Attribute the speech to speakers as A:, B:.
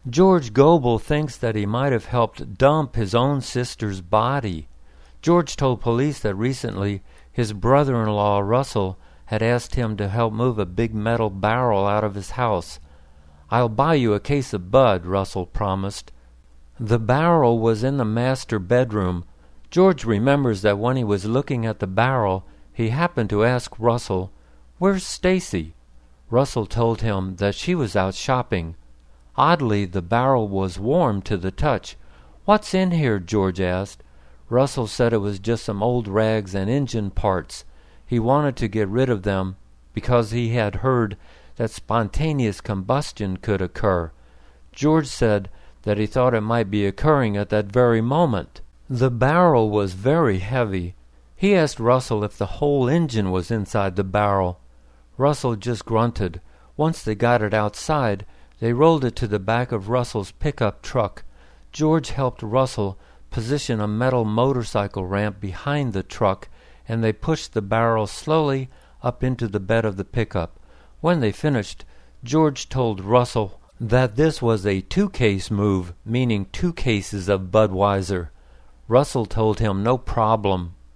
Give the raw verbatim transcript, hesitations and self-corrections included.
A: George Goebel thinks that he might have helped dump his own sister's body. George told police that recently his brother-in-law, Russell, had asked him to help move a big metal barrel out of his house. "I'll buy you a case of Bud," Russell promised. The barrel was in the master bedroom. George remembers that when he was looking at the barrel, he happened to ask Russell, "Where's Stacy?" Russell told him that she was out shopping. Oddly, the barrel was warm to the touch. "What's in here?" George asked. Russell said it was just some old rags and engine parts. He wanted to get rid of them because he had heard that spontaneous combustion could occur. George said that he thought it might be occurring at that very moment. The barrel was very heavy. He asked Russell if the whole engine was inside the barrel. Russell just grunted. Once they got it outside, they rolled it to the back of Russell's pickup truck. George helped Russell position a metal motorcycle ramp behind the truck, and they pushed the barrel slowly up into the bed of the pickup. When they finished, George told Russell that this was a two-case move, meaning two cases of Budweiser. Russell told him no problem.